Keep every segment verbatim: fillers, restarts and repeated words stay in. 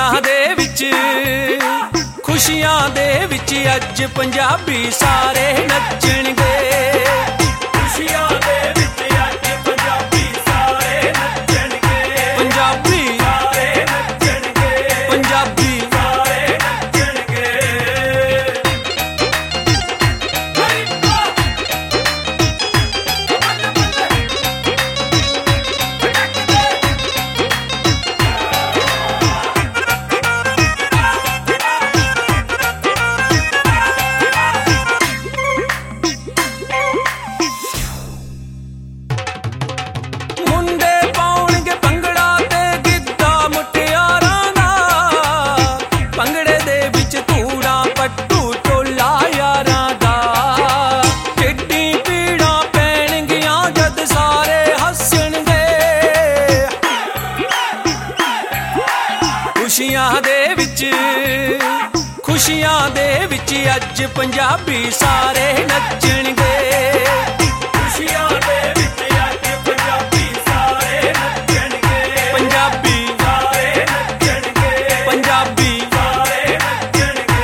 ਖੁਸ਼ੀਆਂ ਦੇ ਵਿੱਚ ਖੁਸ਼ੀਆਂ ਦੇ ਵਿੱਚ ਅੱਜ ਪੰਜਾਬੀ ਸਾਰੇ ਨੱਚਣਗੇ। ਖੁਸ਼ੀਆਂ ਦੇ ਵਿੱਚ ਅੱਜ ਪੰਜਾਬੀ ਸਾਰੇ ਨੱਚਣਗੇ। ਪੰਜਾਬੀ ਸਾਰੇ ਨੱਚਣਗੇ। ਪੰਜਾਬੀ ਸਾਰੇ ਨੱਚਣਗੇ। ਖੁਸ਼ੀਆਂ ਦੇ ਵਿੱਚ ਖੁਸ਼ੀਆਂ ਦੇ ਵਿੱਚ ਅੱਜ ਪੰਜਾਬੀ ਸਾਰੇ ਨੱਚਣਗੇ। ਖੁਸ਼ੀਆਂ ਦੇ ਵਿੱਚ ਅੱਜ ਪੰਜਾਬੀ ਸਾਰੇ ਨੱਚਣਗੇ। ਪੰਜਾਬੀ ਸਾਰੇ ਨੱਚਣਗੇ। ਪੰਜਾਬੀ ਸਾਰੇ ਨੱਚਣਗੇ।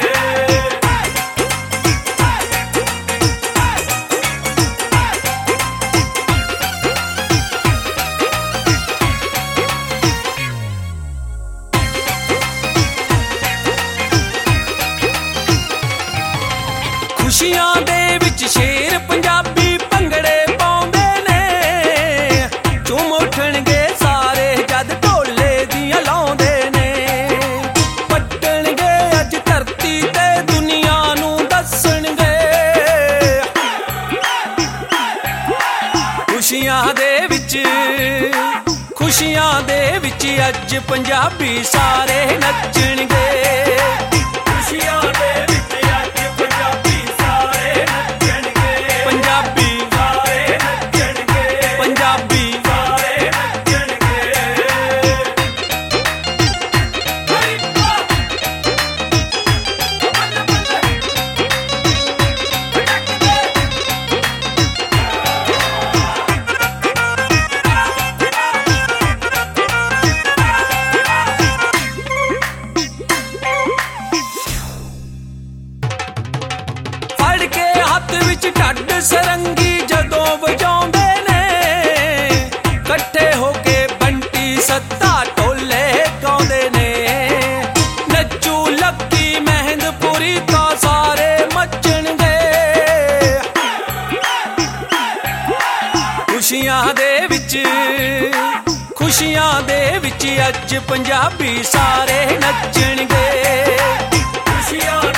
ਖੁਸ਼ੀਆਂ ਦੇ ਵਿੱਚ ਸ਼ੇਰ ਪੰਜਾਬੀ ਭੰਗੜੇ ਪਾਉਂਦੇ ਨੇ। ਝੂਮ ਉੱਠਣਗੇ ਸਾਰੇ ਜਦ ਢੋਲੇ ਦੀਆਂ ਲਾਉਂਦੇ ਨੇ। ਪੱਟਣਗੇ ਅੱਜ ਧਰਤੀ ਤੇ ਦੁਨੀਆ ਨੂੰ ਦੱਸਣਗੇ। ਖੁਸ਼ੀਆਂ ਦੇ ਵਿੱਚ ਖੁਸ਼ੀਆਂ ਦੇ ਵਿੱਚ ਅੱਜ ਪੰਜਾਬੀ ਸਾਰੇ ਨੱਚਣਗੇ। ਖੁਸ਼ੀਆਂ ਦੇ ਵਿੱਚ ਢੱਡ ਸਰੰਗੀ ਜਦੋਂ ਵਜਾਉਂਦੇ ਨੇ। ਇਕੱਠੇ ਹੋ ਕੇ ਬੰਟੀ ਸੱਤਾ ਢੋਲੇ ਗਾਉਂਦੇ ਨੇ। ਨੱਚੂ ਲੱਕੀ ਮਹਿੰਦਪੁਰੀ ਤਾਂ ਸਾਰੇ ਮੱਚਣਗੇ। ਖੁਸ਼ੀਆਂ ਦੇ ਵਿੱਚ ਖੁਸ਼ੀਆਂ ਦੇ ਵਿੱਚ ਅੱਜ ਪੰਜਾਬੀ ਸਾਰੇ ਨੱਚਣਗੇ। ਖੁਸ਼ੀਆਂ